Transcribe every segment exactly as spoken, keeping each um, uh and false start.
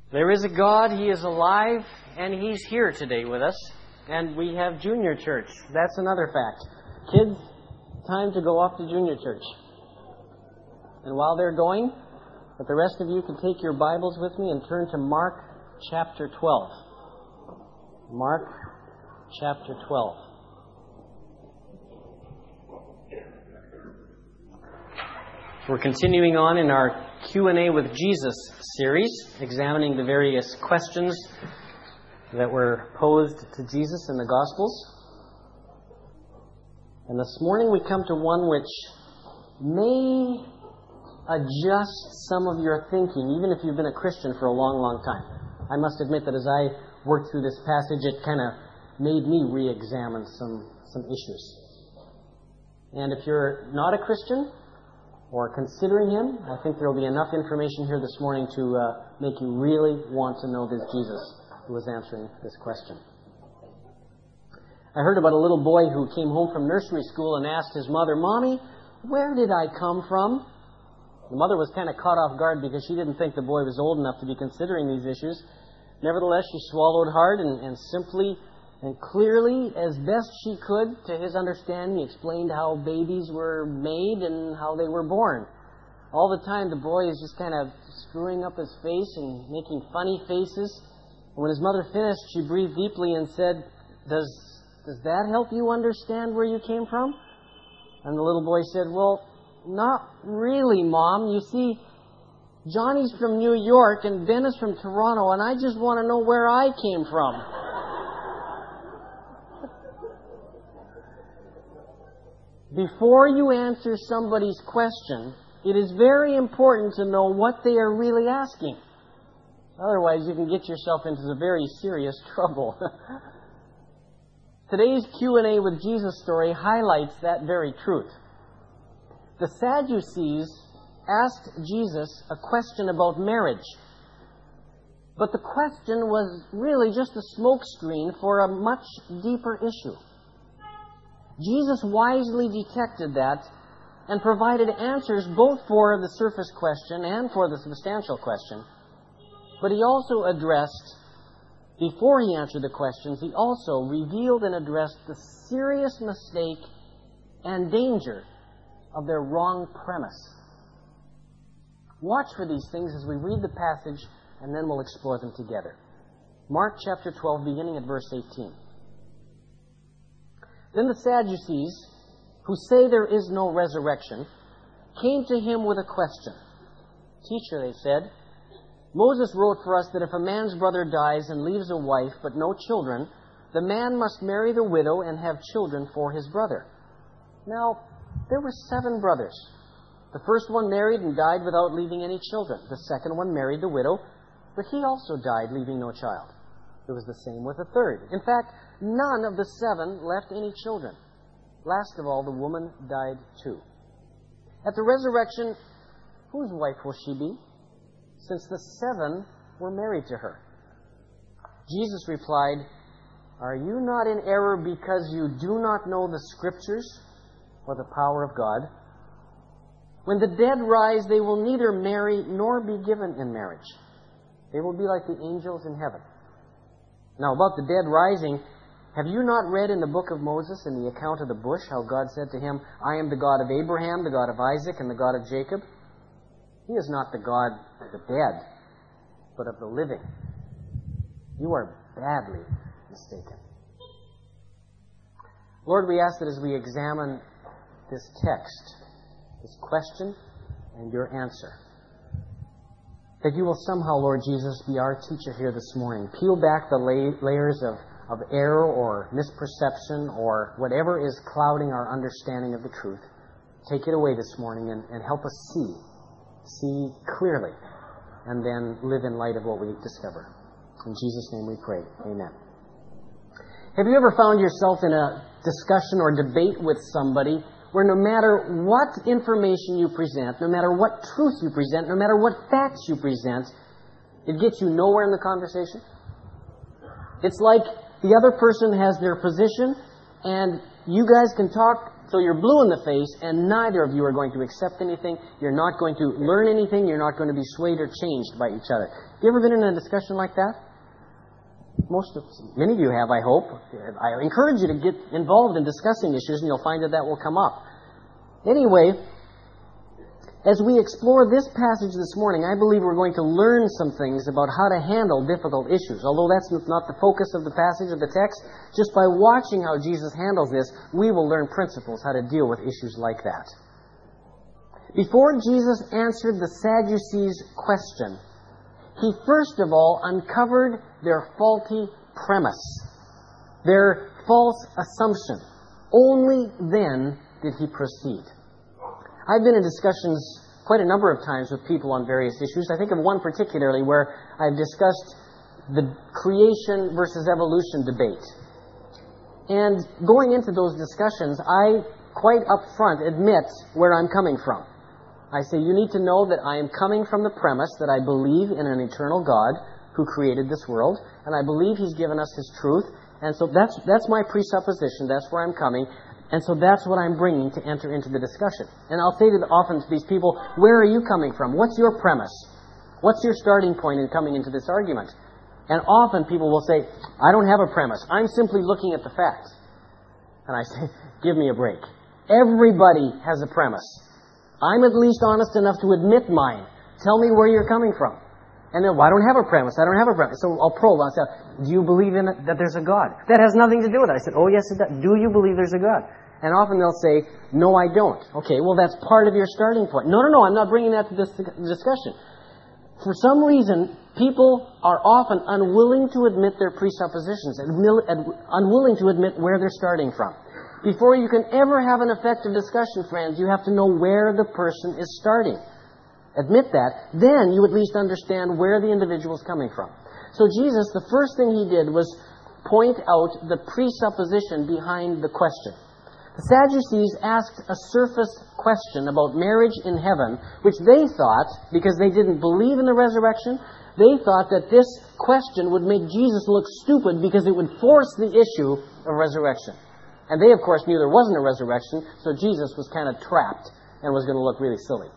There is a God, He is alive, and He's here today with us. And we have junior church. That's another fact. Kids, time to go off to junior church. And while they're going, but the rest of you can take your Bibles with me and turn to Mark chapter twelve. Mark chapter twelve. We're continuing on in our Q and A with Jesus series, examining the various questions that were posed to Jesus in the Gospels. And this morning we come to one which may adjust some of your thinking, even if you've been a Christian for a long, long time. I must admit that as I worked through this passage, it kind of made me re-examine some, some issues. And if you're not a Christian, or considering Him, I think there will be enough information here this morning to uh, make you really want to know this Jesus who was answering this question. I heard about a little boy who came home from nursery school and asked his mother, "Mommy, where did I come from?" The mother was kind of caught off guard because she didn't think the boy was old enough to be considering these issues. Nevertheless, she swallowed hard and, and simply and clearly, as best she could, to his understanding, explained how babies were made and how they were born. All the time, the boy is just kind of screwing up his face and making funny faces. And when his mother finished, she breathed deeply and said, Does, does that help you understand where you came from? And the little boy said, "Well, not really, Mom. You see, Johnny's from New York and Ben is from Toronto, and I just want to know where I came from." Before you answer somebody's question, it is very important to know what they are really asking. Otherwise, you can get yourself into some very serious trouble. Today's Q and A with Jesus story highlights that very truth. The Sadducees asked Jesus a question about marriage. But the question was really just a smokescreen for a much deeper issue. Jesus wisely detected that and provided answers both for the surface question and for the substantial question. But He also addressed, before He answered the questions, He also revealed and addressed the serious mistake and danger of their wrong premise. Watch for these things as we read the passage, and then we'll explore them together. Mark chapter twelve, beginning at verse eighteen. Then the Sadducees, who say there is no resurrection, came to Him with a question. "Teacher," they said, "Moses wrote for us that if a man's brother dies and leaves a wife but no children, the man must marry the widow and have children for his brother. Now, there were seven brothers. The first one married and died without leaving any children. The second one married the widow, but he also died, leaving no child. It was the same with the third. In fact, none of the seven left any children. Last of all, the woman died too. At the resurrection, whose wife will she be, since the seven were married to her?" Jesus replied, "Are you not in error because you do not know the Scriptures or the power of God? When the dead rise, they will neither marry nor be given in marriage. They will be like the angels in heaven. Now, about the dead rising, have you not read in the book of Moses, in the account of the bush, how God said to him, 'I am the God of Abraham, the God of Isaac, and the God of Jacob'? He is not the God of the dead, but of the living. You are badly mistaken." Lord, we ask that as we examine this text, this question, and your answer, that you will somehow, Lord Jesus, be our teacher here this morning. Peel back the la- layers of, of error or misperception or whatever is clouding our understanding of the truth. Take it away this morning and, and help us see, see clearly, and then live in light of what we discover. In Jesus' name we pray. Amen. Have you ever found yourself in a discussion or debate with somebody where no matter what information you present, no matter what truth you present, no matter what facts you present, it gets you nowhere in the conversation? It's like the other person has their position, and you guys can talk So you're blue in the face, and neither of you are going to accept anything. You're not going to learn anything. You're not going to be swayed or changed by each other. Have you ever been in a discussion like that? Most of, many of you have, I hope. I encourage you to get involved in discussing issues, and you'll find that that will come up. Anyway, as we explore this passage this morning, I believe we're going to learn some things about how to handle difficult issues. Although that's not the focus of the passage of the text, just by watching how Jesus handles this, we will learn principles how to deal with issues like that. Before Jesus answered the Sadducees' question, he first of all uncovered their faulty premise, their false assumption. Only then did he proceed. I've been in discussions quite a number of times with people on various issues. I think of one particularly where I've discussed the creation versus evolution debate. And going into those discussions, I quite upfront admit where I'm coming from. I say, you need to know that I am coming from the premise that I believe in an eternal God who created this world, and I believe He's given us His truth. And so that's that's my presupposition. That's where I'm coming. And so that's what I'm bringing to enter into the discussion. And I'll say to the, often to these people, where are you coming from? What's your premise? What's your starting point in coming into this argument? And often people will say, I don't have a premise. I'm simply looking at the facts. And I say, give me a break. Everybody has a premise. I'm at least honest enough to admit mine. Tell me where you're coming from. And then, well, I don't have a premise. I don't have a premise. So I'll probe. I'll say, do you believe in it, that there's a God? That has nothing to do with it. I said, oh, yes, it does. Do you believe there's a God? And often they'll say, no, I don't. Okay, well, that's part of your starting point. No, no, no, I'm not bringing that to this discussion. For some reason, people are often unwilling to admit their presuppositions and unwilling to admit where they're starting from. Before you can ever have an effective discussion, friends, you have to know where the person is starting. Admit that, then you at least understand where the individual is coming from. So Jesus, the first thing He did was point out the presupposition behind the question. The Sadducees asked a surface question about marriage in heaven, which they thought, because they didn't believe in the resurrection, they thought that this question would make Jesus look stupid because it would force the issue of resurrection. And they, of course, knew there wasn't a resurrection, so Jesus was kind of trapped and was going to look really silly.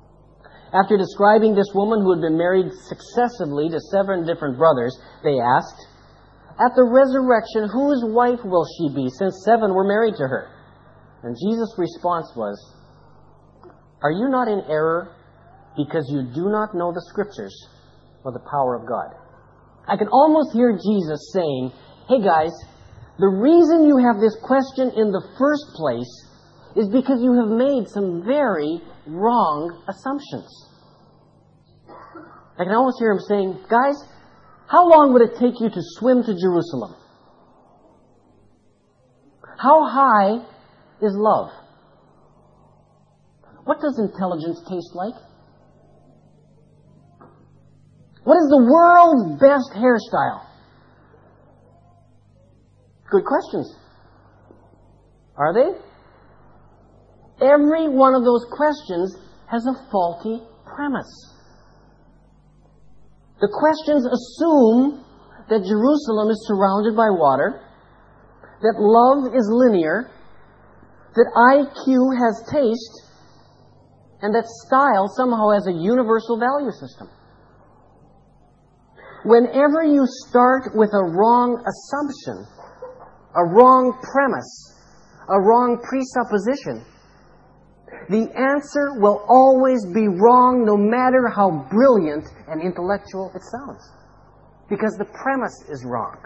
After describing this woman who had been married successively to seven different brothers, they asked, at the resurrection, whose wife will she be, since seven were married to her? And Jesus' response was, are you not in error because you do not know the Scriptures or the power of God? I can almost hear Jesus saying, hey guys, the reason you have this question in the first place is because you have made some very wrong assumptions. I can almost hear Him saying, guys, how long would it take you to swim to Jerusalem? How high is love? What does intelligence taste like? What is the world's best hairstyle? Good questions. Are they? Every one of those questions has a faulty premise. The questions assume that Jerusalem is surrounded by water, that love is linear, that I Q has taste, and that style somehow has a universal value system. Whenever you start with a wrong assumption, a wrong premise, a wrong presupposition, the answer will always be wrong no matter how brilliant and intellectual it sounds. Because the premise is wrong.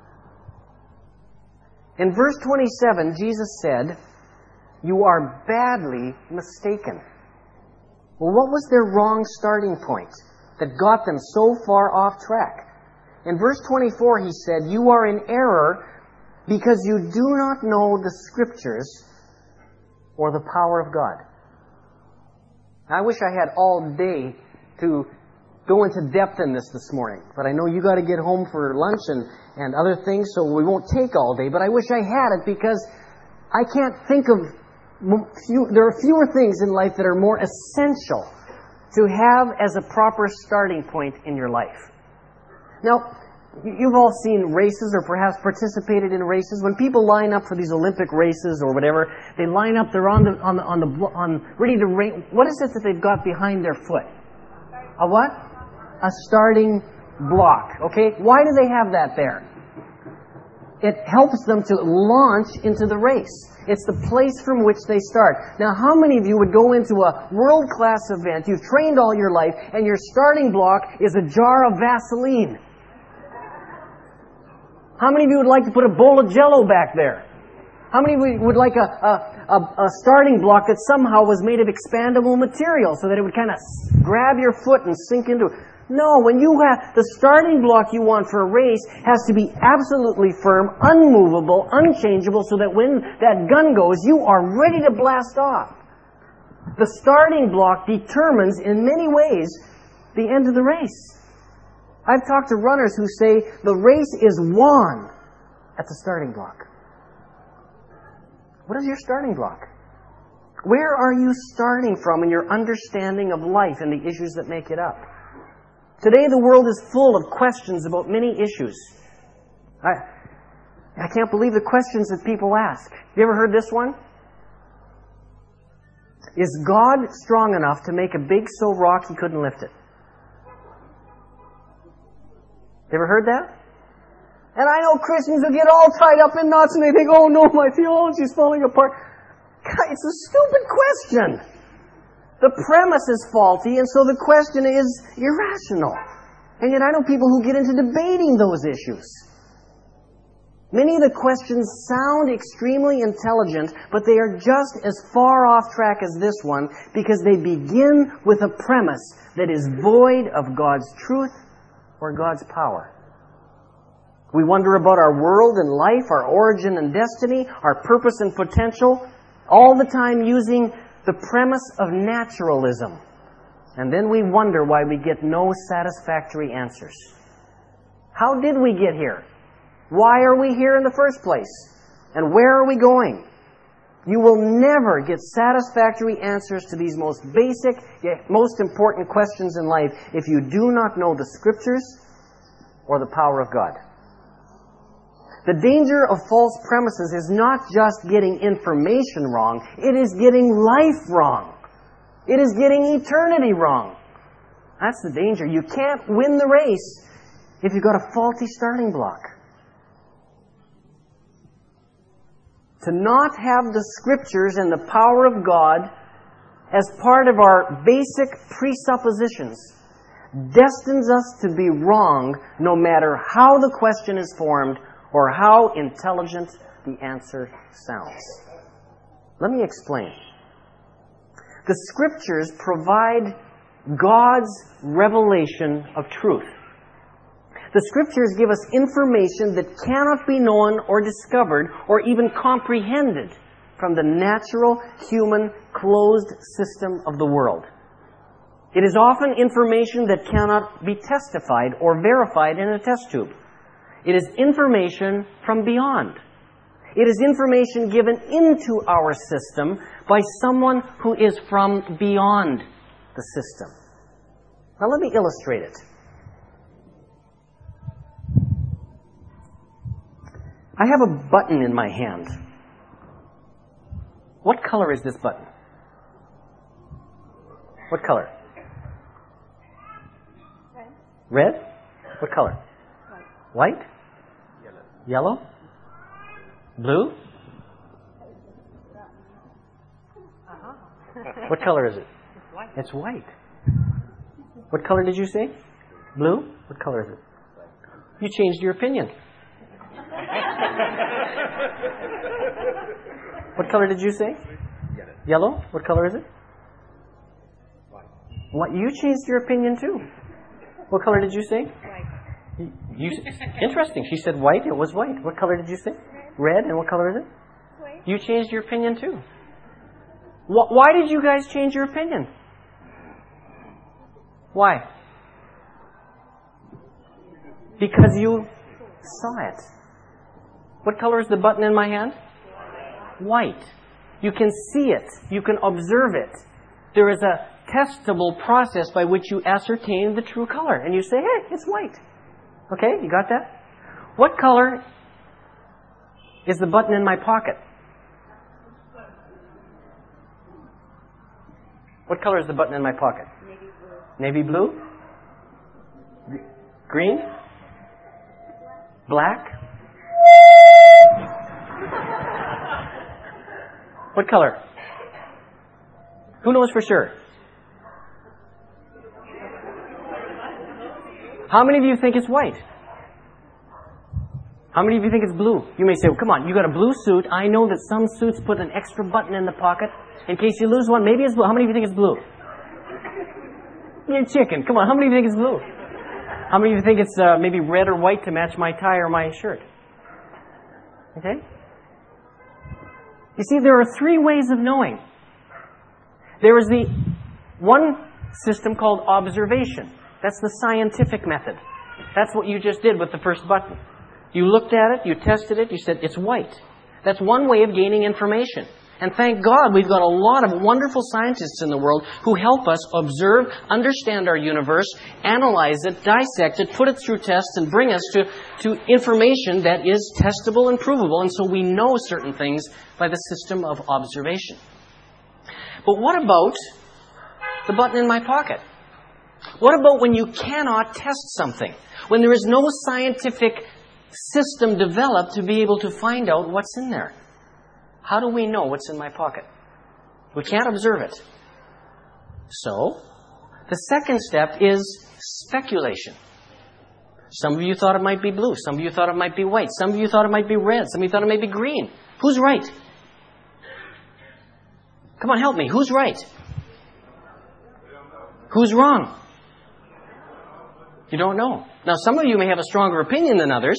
In verse twenty-seven, Jesus said, you are badly mistaken. Well, what was their wrong starting point that got them so far off track? In verse twenty-four, He said, you are in error because you do not know the Scriptures or the power of God. I wish I had all day to go into depth in this this morning, but I know you got to get home for lunch and, and other things, so we won't take all day, but I wish I had it because I can't think of few, there are fewer things in life that are more essential to have as a proper starting point in your life. Now, You've all seen races or perhaps participated in races. When people line up for these Olympic races or whatever, they line up, they're on the, on the, on the, on, ready to race. What is it that they've got behind their foot? A what? A starting block. Okay? Why do they have that there? It helps them to launch into the race. It's the place from which they start. Now, how many of you would go into a world-class event, you've trained all your life, and your starting block is a jar of Vaseline? How many of you would like to put a bowl of Jell-O back there? How many of you would like a, a, a, a starting block that somehow was made of expandable material so that it would kind of grab your foot and sink into it? No, when you have the starting block you want for a race has to be absolutely firm, unmovable, unchangeable, so that when that gun goes, you are ready to blast off. The starting block determines, in many ways, the end of the race. I've talked to runners who say the race is won at the starting block. What is your starting block? Where are you starting from in your understanding of life and the issues that make it up? Today the world is full of questions about many issues. I, I can't believe the questions that people ask. Have you ever heard this one? Is God strong enough to make a big so rock he couldn't lift it? You ever heard that? And I know Christians will get all tied up in knots and they think, oh no, my theology is falling apart. God, it's a stupid question. The premise is faulty, and so the question is irrational. And yet I know people who get into debating those issues. Many of the questions sound extremely intelligent, but they are just as far off track as this one because they begin with a premise that is void of God's truth or God's power. We wonder about our world and life, our origin and destiny, our purpose and potential, all the time using the premise of naturalism. And then we wonder why we get no satisfactory answers. How did we get here? Why are we here in the first place? And where are we going? You will never get satisfactory answers to these most basic, yet most important questions in life if you do not know the Scriptures or the power of God. The danger of false premises is not just getting information wrong, it is getting life wrong. It is getting eternity wrong. That's the danger. You can't win the race if you've got a faulty starting block. To not have the Scriptures and the power of God as part of our basic presuppositions destines us to be wrong no matter how the question is formed or how intelligent the answer sounds. Let me explain. The Scriptures provide God's revelation of truth. The Scriptures give us information that cannot be known or discovered or even comprehended from the natural, human, closed system of the world. It is often information that cannot be testified or verified in a test tube. It is information from beyond. It is information given into our system by someone who is from beyond the system. Now let me illustrate it. I have a button in my hand. What color is this button? What color? Red? Red? What color? White? White? Yellow? Yellow? Blue? Uh-huh. What color is it? It's white. It's white. What color did you say? Blue? What color is it? You changed your opinion. What color did you say? Yellow. What color is it? White. What? You changed your opinion too. What color did you say? White. You, you, interesting. She said white. It was white. What color did you say? Red. Red. And what color is it? White. You changed your opinion too. Wh- why did you guys change your opinion? Why? Because you saw it. What color is the button in my hand? White. You can see it. You can observe it. There is a testable process by which you ascertain the true color. And you say, hey, it's white. Okay, you got that? What color is the button in my pocket? What color is the button in my pocket? Navy blue. Navy blue? G- green? Black? What color? Who knows for sure? How many of you think it's white? How many of you think it's blue? You may say, well, come on, you got a blue suit. I know that some suits put an extra button in the pocket in case you lose one. Maybe it's blue. How many of you think it's blue? You're chicken. Come on, how many of you think it's blue? How many of you think it's uh, maybe red or white to match my tie or my shirt? Okay? You see, there are three ways of knowing. There is the one system called observation. That's the scientific method. That's what you just did with the first button. You looked at it, you tested it, you said, it's white. That's one way of gaining information. And thank God we've got a lot of wonderful scientists in the world who help us observe, understand our universe, analyze it, dissect it, put it through tests, and bring us to, to information that is testable and provable. And so we know certain things by the system of observation. But what about the button in my pocket? What about when you cannot test something? When there is no scientific system developed to be able to find out what's in there? How do we know what's in my pocket? We can't observe it. So, the second step is speculation. Some of you thought it might be blue. Some of you thought it might be white. Some of you thought it might be red. Some of you thought it might be green. Who's right? Come on, help me. Who's right? Who's wrong? You don't know. Now, some of you may have a stronger opinion than others.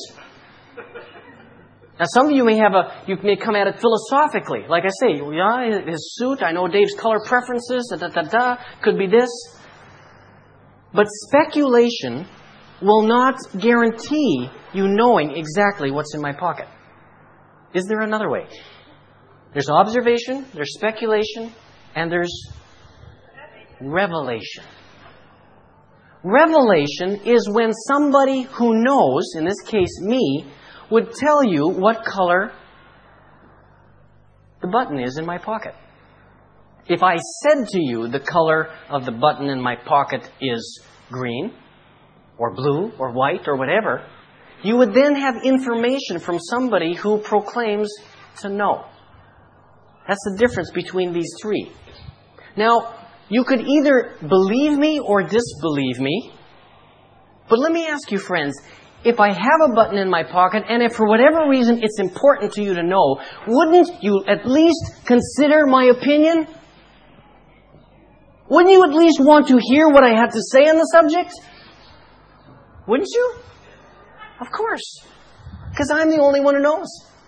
Now, some of you may have a, you may come at it philosophically. Like I say, yeah, his suit, I know Dave's color preferences, da, da, da, da, could be this. But speculation will not guarantee you knowing exactly what's in my pocket. Is there another way? There's observation, there's speculation, and there's revelation. Revelation is when somebody who knows, in this case me, would tell you what color the button is in my pocket. If I said to you the color of the button in my pocket is green, or blue, or white, or whatever, you would then have information from somebody who proclaims to know. That's the difference between these three. Now, you could either believe me or disbelieve me. But let me ask you, friends, if I have a button in my pocket, and if for whatever reason it's important to you to know, wouldn't you at least consider my opinion? Wouldn't you at least want to hear what I had to say on the subject? Wouldn't you? Of course. Because I'm the only one who knows.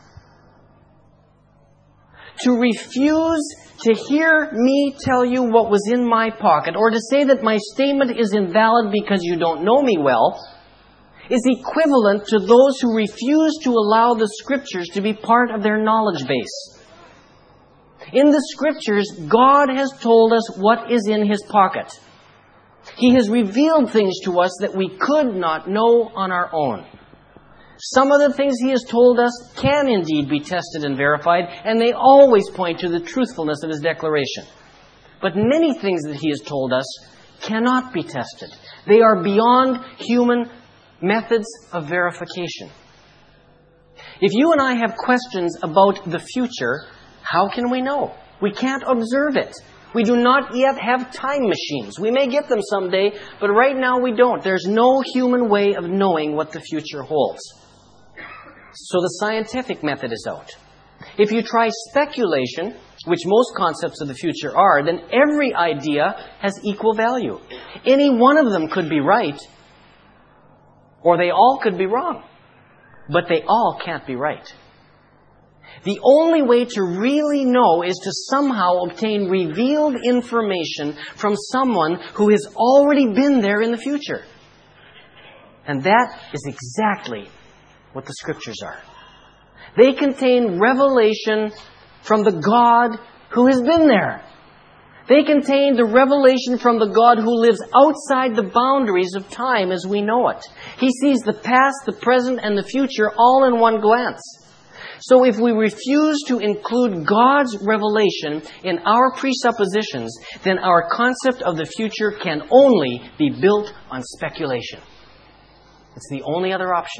To refuse to hear me tell you what was in my pocket, or to say that my statement is invalid because you don't know me well, is equivalent to those who refuse to allow the Scriptures to be part of their knowledge base. In the Scriptures, God has told us what is in His pocket. He has revealed things to us that we could not know on our own. Some of the things He has told us can indeed be tested and verified, and they always point to the truthfulness of His declaration. But many things that He has told us cannot be tested. They are beyond human methods of verification. If you and I have questions about the future, how can we know? We can't observe it. We do not yet have time machines. We may get them someday, but right now we don't. There's no human way of knowing what the future holds. So the scientific method is out. If you try speculation, which most concepts of the future are, then every idea has equal value. Any one of them could be right, or they all could be wrong. But they all can't be right. The only way to really know is to somehow obtain revealed information from someone who has already been there in the future. And that is exactly what the Scriptures are. They contain revelation from the God who has been there. They contain the revelation from the God who lives outside the boundaries of time as we know it. He sees the past, the present, and the future all in one glance. So if we refuse to include God's revelation in our presuppositions, then our concept of the future can only be built on speculation. It's the only other option.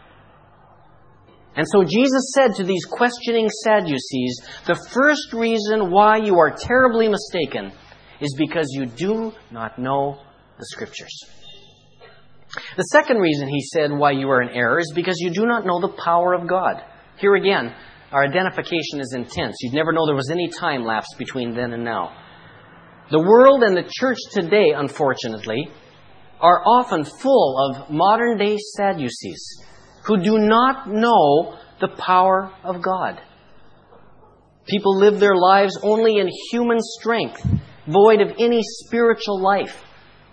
And so Jesus said to these questioning Sadducees, the first reason why you are terribly mistaken is because you do not know the Scriptures. The second reason, he said, why you are in error is because you do not know the power of God. Here again, our identification is intense. You'd never know there was any time lapse between then and now. The world and the church today, unfortunately, are often full of modern-day Sadducees who do not know the power of God. People live their lives only in human strength, void of any spiritual life.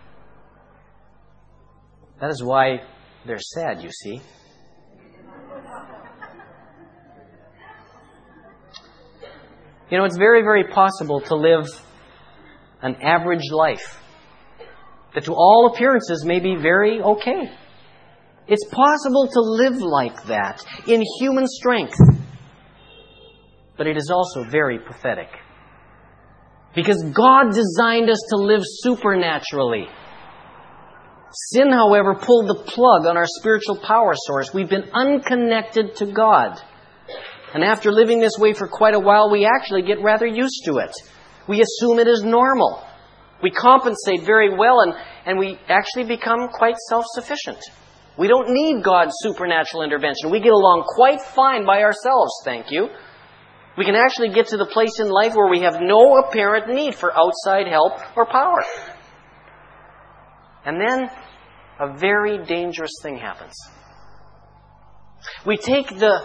That is why they're sad, you see. You know, it's very, very possible to live an average life that to all appearances may be very okay. It's possible to live like that in human strength. But it is also very pathetic. Because God designed us to live supernaturally. Sin, however, pulled the plug on our spiritual power source. We've been unconnected to God. And after living this way for quite a while, we actually get rather used to it. We assume it is normal. We compensate very well, and, and we actually become quite self-sufficient. We don't need God's supernatural intervention. We get along quite fine by ourselves, thank you. We can actually get to the place in life where we have no apparent need for outside help or power. And then a very dangerous thing happens. We take the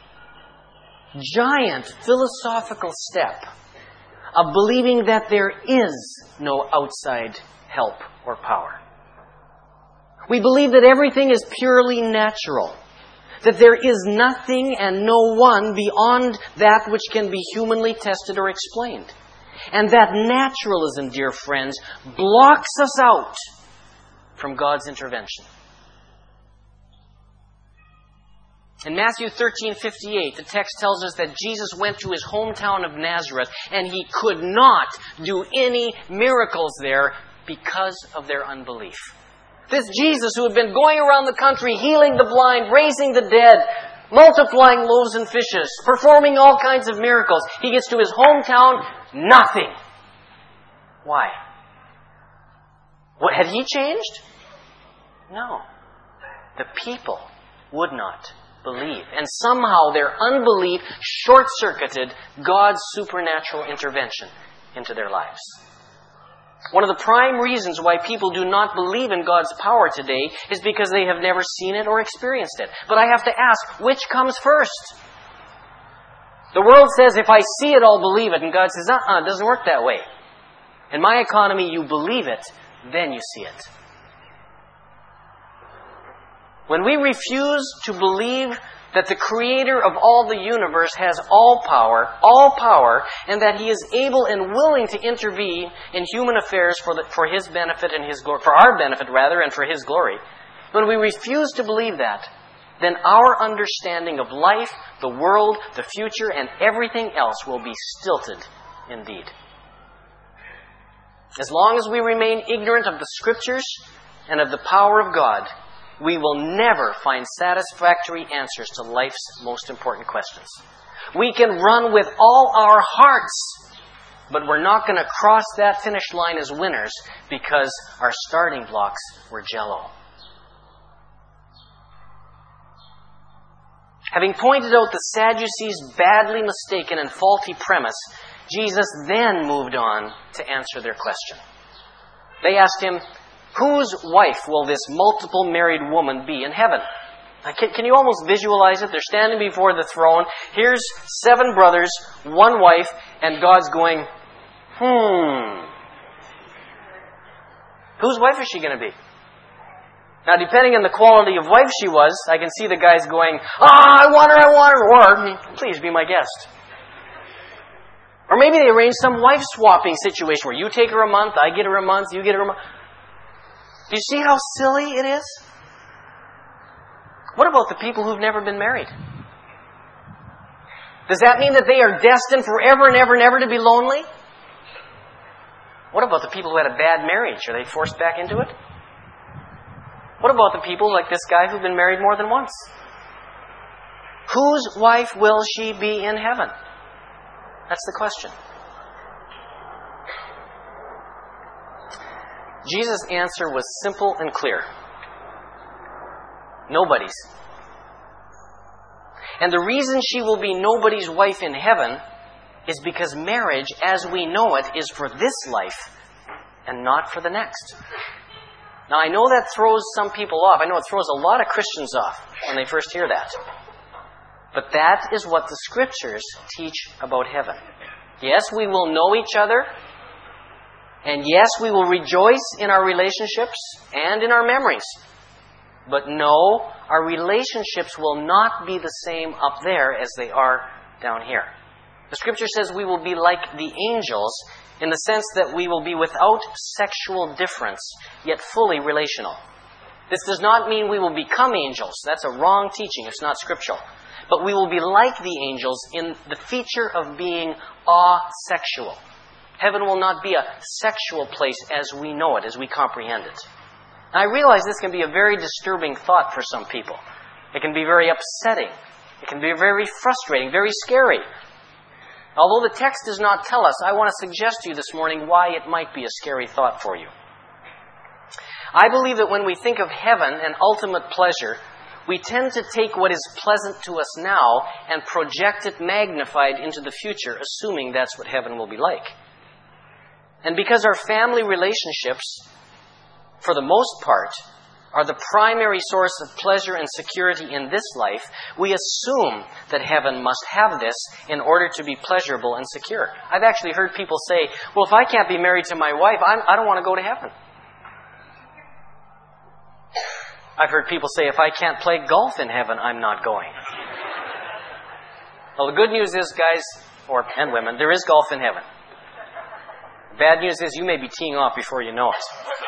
giant philosophical step of believing that there is no outside help or power. We believe that everything is purely natural, that there is nothing and no one beyond that which can be humanly tested or explained. And that naturalism, dear friends, blocks us out from God's intervention. In Matthew thirteen fifty-eight, the text tells us that Jesus went to his hometown of Nazareth and he could not do any miracles there because of their unbelief. This Jesus who had been going around the country healing the blind, raising the dead, multiplying loaves and fishes, performing all kinds of miracles. He gets to his hometown, nothing. Why? What, had he changed? No. The people would not believe. And somehow their unbelief short-circuited God's supernatural intervention into their lives. One of the prime reasons why people do not believe in God's power today is because they have never seen it or experienced it. But I have to ask, which comes first? The world says, if I see it, I'll believe it. And God says, uh-uh, it doesn't work that way. In my economy, you believe it, then you see it. When we refuse to believe that the Creator of all the universe has all power, all power, and that He is able and willing to intervene in human affairs for, the, for His benefit and His glory, for our benefit rather, and for His glory. When we refuse to believe that, then our understanding of life, the world, the future, and everything else will be stilted indeed. As long as we remain ignorant of the Scriptures and of the power of God, we will never find satisfactory answers to life's most important questions. We can run with all our hearts, but we're not going to cross that finish line as winners because our starting blocks were jello. Having pointed out the Sadducees' badly mistaken and faulty premise, Jesus then moved on to answer their question. They asked Him, whose wife will this multiple married woman be in heaven? Now, can, can you almost visualize it? They're standing before the throne. Here's seven brothers, one wife, and God's going, hmm. Whose wife is she going to be? Now, depending on the quality of wife she was, I can see the guys going, ah, I want her, I want her, or please be my guest. Or maybe they arrange some wife-swapping situation where you take her a month, I get her a month, you get her a month. Do you see how silly it is? What about the people who've never been married? Does that mean that they are destined forever and ever and ever to be lonely? What about the people who had a bad marriage? Are they forced back into it? What about the people like this guy who've been married more than once? Whose wife will she be in heaven? That's the question. Jesus' answer was simple and clear. Nobody's. And the reason she will be nobody's wife in heaven is because marriage, as we know it, is for this life and not for the next. Now, I know that throws some people off. I know it throws a lot of Christians off when they first hear that. But that is what the Scriptures teach about heaven. Yes, we will know each other. And yes, we will rejoice in our relationships and in our memories. But no, our relationships will not be the same up there as they are down here. The Scripture says we will be like the angels in the sense that we will be without sexual difference, yet fully relational. This does not mean we will become angels. That's a wrong teaching. It's not scriptural. But we will be like the angels in the feature of being asexual. Heaven will not be a sexual place as we know it, as we comprehend it. And I realize this can be a very disturbing thought for some people. It can be very upsetting. It can be very frustrating, very scary. Although the text does not tell us, I want to suggest to you this morning why it might be a scary thought for you. I believe that when we think of heaven and ultimate pleasure, we tend to take what is pleasant to us now and project it magnified into the future, assuming that's what heaven will be like. And because our family relationships, for the most part, are the primary source of pleasure and security in this life, we assume that heaven must have this in order to be pleasurable and secure. I've actually heard people say, well, if I can't be married to my wife, I'm, I don't want to go to heaven. I've heard people say, if I can't play golf in heaven, I'm not going. Well, the good news is, guys, or and women, there is golf in heaven. The bad news is you may be teeing off before you know it.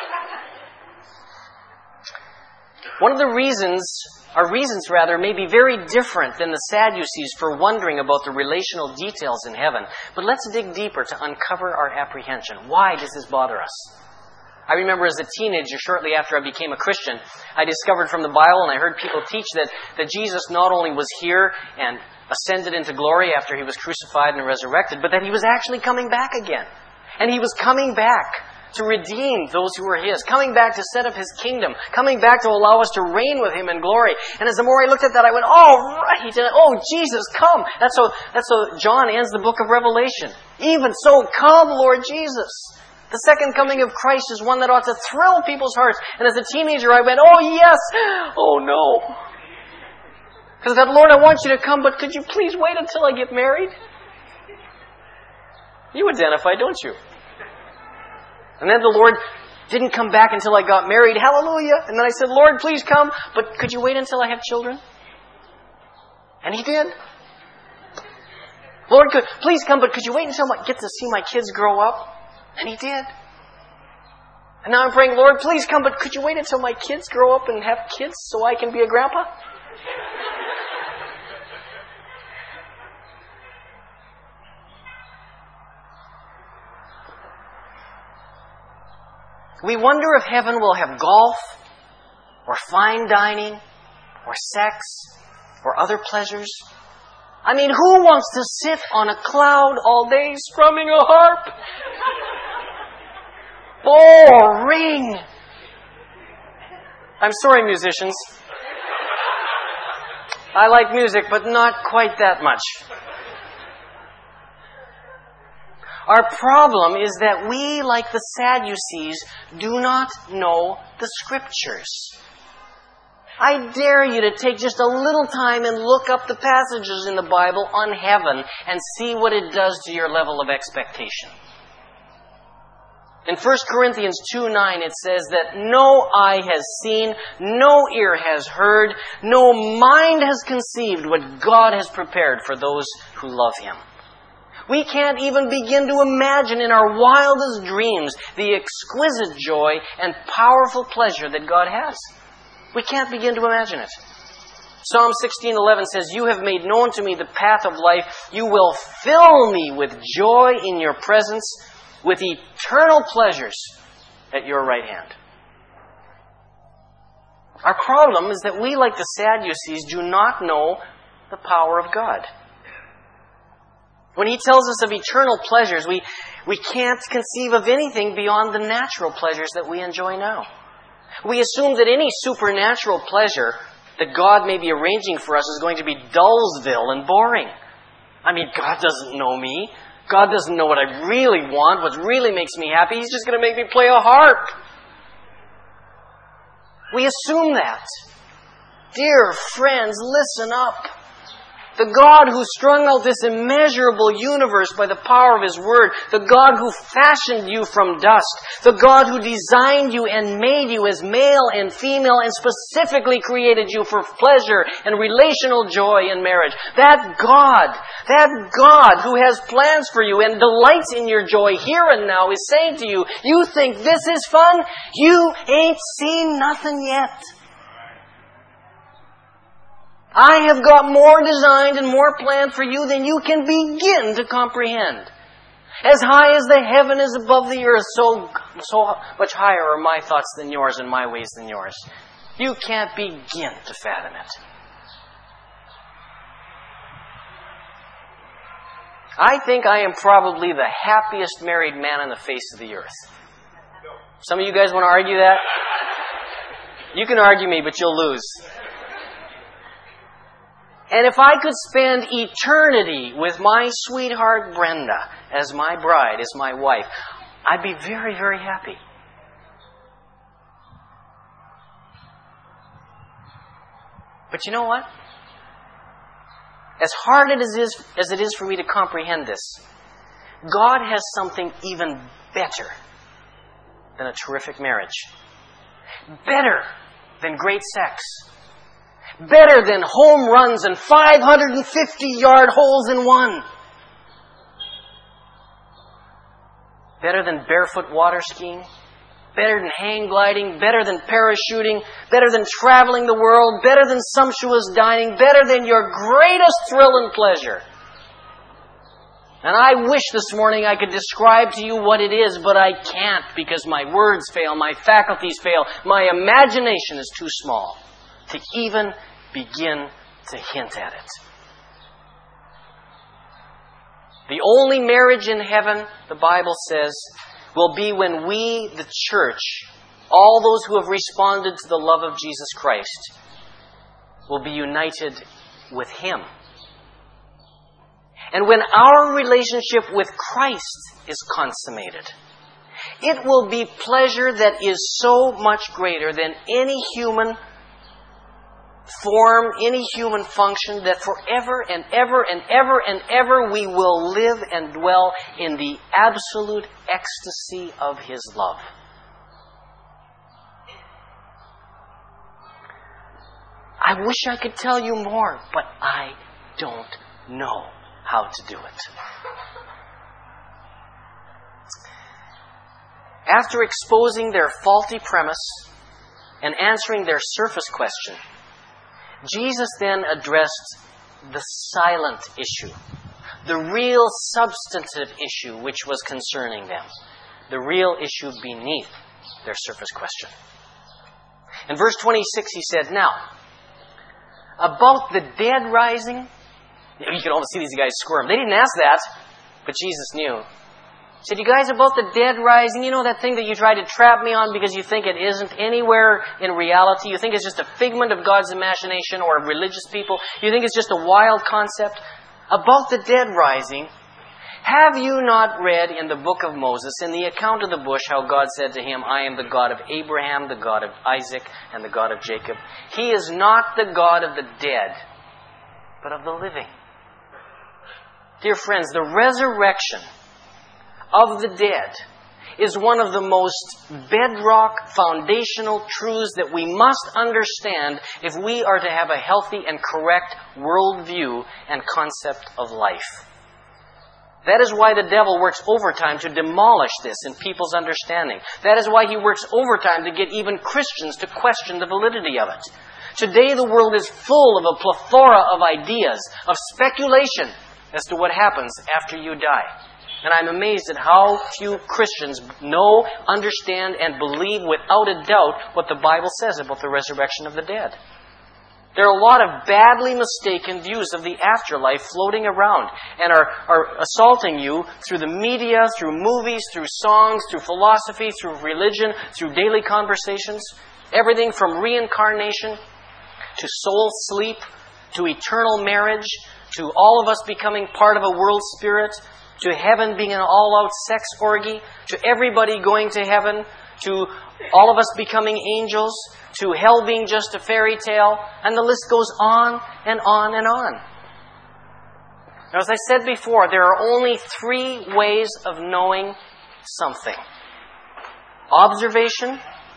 One of the reasons, or reasons rather, may be very different than the Sadducees for wondering about the relational details in heaven. But let's dig deeper to uncover our apprehension. Why does this bother us? I remember as a teenager, shortly after I became a Christian, I discovered from the Bible and I heard people teach that, that Jesus not only was here and ascended into glory after He was crucified and resurrected, but that He was actually coming back again. And He was coming back to redeem those who were His, coming back to set up His kingdom, coming back to allow us to reign with Him in glory. And as the more I looked at that, I went, oh, right, and, oh, Jesus, come. That's how, that's how John ends the book of Revelation. Even so, come, Lord Jesus. The second coming of Christ is one that ought to thrill people's hearts. And as a teenager, I went, oh, yes, oh, no. Because I said, Lord, I want You to come, but could You please wait until I get married? You identify, don't you? And then the Lord didn't come back until I got married. Hallelujah. And then I said, Lord, please come, but could You wait until I have children? And He did. Lord, could, please come, but could You wait until I get to see my kids grow up? And He did. And now I'm praying, Lord, please come, but could You wait until my kids grow up and have kids so I can be a grandpa? We wonder if heaven will have golf, or fine dining, or sex, or other pleasures. I mean, who wants to sit on a cloud all day strumming a harp? Boring! I'm sorry, musicians. I like music, but not quite that much. Our problem is that we, like the Sadducees, do not know the Scriptures. I dare you to take just a little time and look up the passages in the Bible on heaven and see what it does to your level of expectation. In First Corinthians two nine, it says that no eye has seen, no ear has heard, no mind has conceived what God has prepared for those who love Him. We can't even begin to imagine in our wildest dreams the exquisite joy and powerful pleasure that God has. We can't begin to imagine it. Psalm sixteen eleven says, "You have made known to me the path of life. You will fill me with joy in your presence, with eternal pleasures at your right hand." Our problem is that we, like the Sadducees, do not know the power of God. When He tells us of eternal pleasures, we, we can't conceive of anything beyond the natural pleasures that we enjoy now. We assume that any supernatural pleasure that God may be arranging for us is going to be Dullsville and boring. I mean, God doesn't know me. God doesn't know what I really want, what really makes me happy. He's just going to make me play a harp. We assume that. Dear friends, listen up. The God who strung out this immeasurable universe by the power of His Word, the God who fashioned you from dust, the God who designed you and made you as male and female and specifically created you for pleasure and relational joy in marriage, that God, that God who has plans for you and delights in your joy here and now is saying to you, you think this is fun? You ain't seen nothing yet. I have got more designed and more planned for you than you can begin to comprehend. As high as the heaven is above the earth, so, so much higher are my thoughts than yours and my ways than yours. You can't begin to fathom it. I think I am probably the happiest married man on the face of the earth. Some of you guys want to argue that? You can argue me, but you'll lose. And if I could spend eternity with my sweetheart Brenda as my bride, as my wife, I'd be very, very happy. But you know what? As hard it is, as it is for me to comprehend this, God has something even better than a terrific marriage. Better than great sex. Better than home runs and five hundred fifty yard holes in one. Better than barefoot water skiing. Better than hang gliding. Better than parachuting. Better than traveling the world. Better than sumptuous dining. Better than your greatest thrill and pleasure. And I wish this morning I could describe to you what it is, but I can't because my words fail, my faculties fail, my imagination is too small to even begin to hint at it. The only marriage in heaven, the Bible says, will be when we, the church, all those who have responded to the love of Jesus Christ, will be united with Him. And when our relationship with Christ is consummated, it will be pleasure that is so much greater than any human form, any human function, that forever and ever and ever and ever we will live and dwell in the absolute ecstasy of His love. I wish I could tell you more, but I don't know how to do it. After exposing their faulty premise and answering their surface question, Jesus then addressed the silent issue, the real substantive issue which was concerning them, the real issue beneath their surface question. In verse twenty-six he said, "Now, about the dead rising," you can almost see these guys squirm. They didn't ask that, but Jesus knew. He said, "You guys, about the dead rising, you know that thing that you try to trap me on because you think it isn't anywhere in reality? You think it's just a figment of God's imagination or of religious people? You think it's just a wild concept? About the dead rising, have you not read in the book of Moses, in the account of the bush, how God said to him, 'I am the God of Abraham, the God of Isaac, and the God of Jacob'? He is not the God of the dead, but of the living." Dear friends, the resurrection of the dead is one of the most bedrock, foundational truths that we must understand if we are to have a healthy and correct worldview and concept of life. That is why the devil works overtime to demolish this in people's understanding. That is why he works overtime to get even Christians to question the validity of it. Today the world is full of a plethora of ideas, of speculation as to what happens after you die. And I'm amazed at how few Christians know, understand, and believe without a doubt what the Bible says about the resurrection of the dead. There are a lot of badly mistaken views of the afterlife floating around and are, are assaulting you through the media, through movies, through songs, through philosophy, through religion, through daily conversations. Everything from reincarnation to soul sleep to eternal marriage to all of us becoming part of a world spirit to heaven being an all-out sex orgy to everybody going to heaven to all of us becoming angels, to hell being just a fairy tale, and the list goes on and on and on. Now, as I said before, there are only three ways of knowing something. Observation,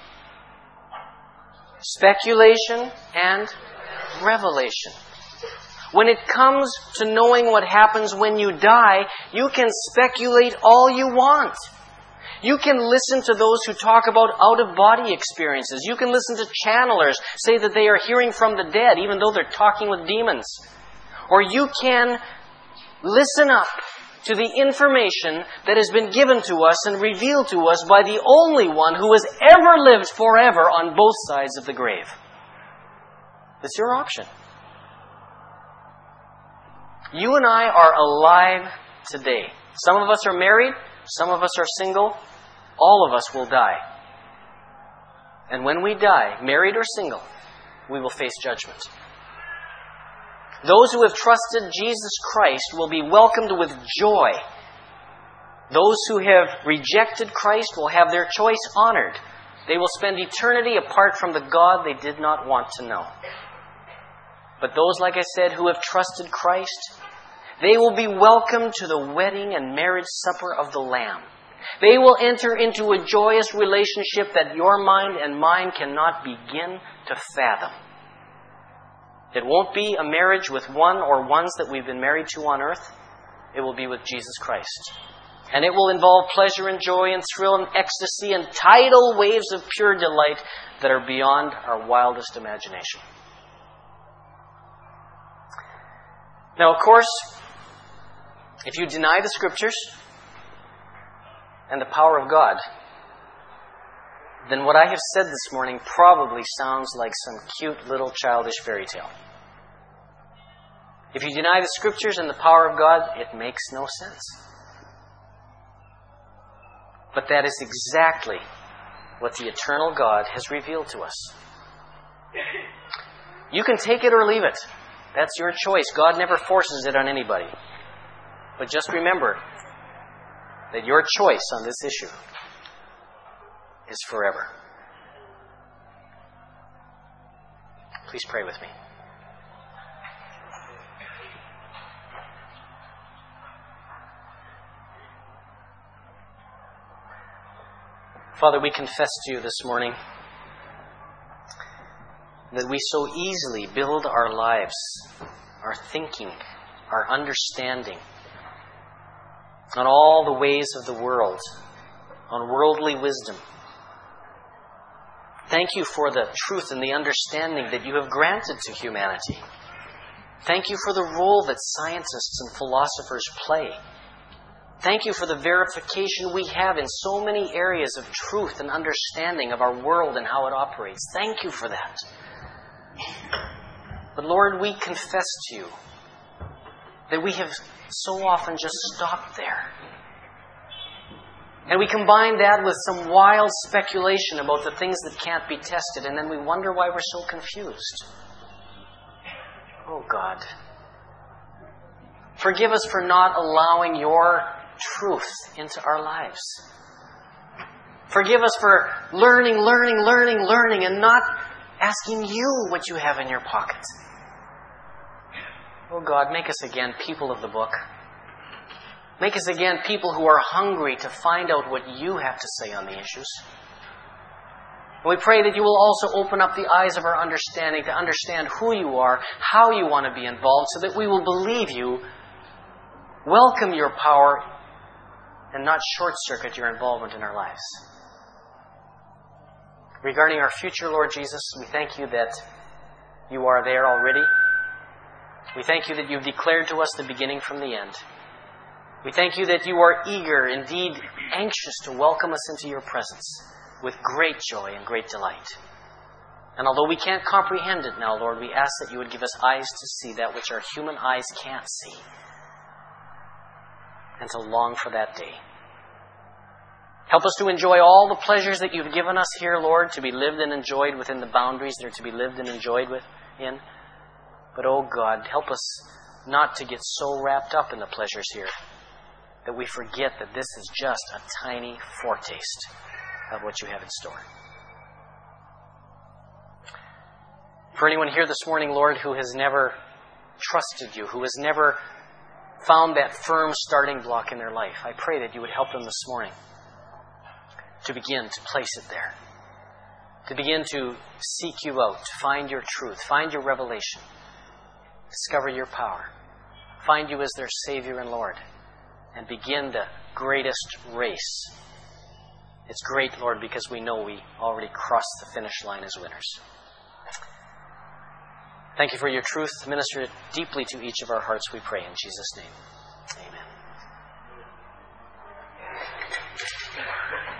speculation, and revelation. When it comes to knowing what happens when you die, you can speculate all you want. You can listen to those who talk about out-of-body experiences. You can listen to channelers say that they are hearing from the dead, even though they're talking with demons. Or you can listen up to the information that has been given to us and revealed to us by the only one who has ever lived forever on both sides of the grave. It's your option. You and I are alive today. Some of us are married. Some of us are single. All of us will die. And when we die, married or single, we will face judgment. Those who have trusted Jesus Christ will be welcomed with joy. Those who have rejected Christ will have their choice honored. They will spend eternity apart from the God they did not want to know. But those, like I said, who have trusted Christ, they will be welcomed to the wedding and marriage supper of the Lamb. They will enter into a joyous relationship that your mind and mine cannot begin to fathom. It won't be a marriage with one or ones that we've been married to on earth. It will be with Jesus Christ. And it will involve pleasure and joy and thrill and ecstasy and tidal waves of pure delight that are beyond our wildest imagination. Now, of course, if you deny the Scriptures and the power of God, then what I have said this morning probably sounds like some cute little childish fairy tale. If you deny the Scriptures and the power of God, it makes no sense. But that is exactly what the eternal God has revealed to us. You can take it or leave it. That's your choice. God never forces it on anybody. But just remember that your choice on this issue is forever. Please pray with me. Father, we confess to you this morning that we so easily build our lives, our thinking, our understanding on all the ways of the world, on worldly wisdom. Thank you for the truth and the understanding that you have granted to humanity. Thank you for the role that scientists and philosophers play. Thank you for the verification we have in so many areas of truth and understanding of our world and how it operates. Thank you for that. But Lord, we confess to you that we have so often just stopped there. And we combine that with some wild speculation about the things that can't be tested, and then we wonder why we're so confused. Oh God, forgive us for not allowing your truth into our lives. Forgive us for learning, learning, learning, learning, and not asking you what you have in your pocket. Oh God, make us again people of the book. Make us again people who are hungry to find out what you have to say on the issues. And we pray that you will also open up the eyes of our understanding to understand who you are, how you want to be involved, so that we will believe you welcome your power and not short-circuit your involvement in our lives. Regarding our future, Lord Jesus, we thank you that you are there already. We thank you that you've declared to us the beginning from the end. We thank you that you are eager, indeed anxious, to welcome us into your presence with great joy and great delight. And although we can't comprehend it now, Lord, we ask that you would give us eyes to see that which our human eyes can't see, and to long for that day. Help us to enjoy all the pleasures that you've given us here, Lord, to be lived and enjoyed within the boundaries that are to be lived and enjoyed within. But, oh God, help us not to get so wrapped up in the pleasures here that we forget that this is just a tiny foretaste of what you have in store. For anyone here this morning, Lord, who has never trusted you, who has never found that firm starting block in their life, I pray that you would help them this morning to begin to place it there, to begin to seek you out, to find your truth, find your revelation, discover your power, find you as their Savior and Lord, and begin the greatest race. It's great, Lord, because we know we already crossed the finish line as winners. Thank you for your truth. Minister deeply to each of our hearts, we pray in Jesus' name. Amen.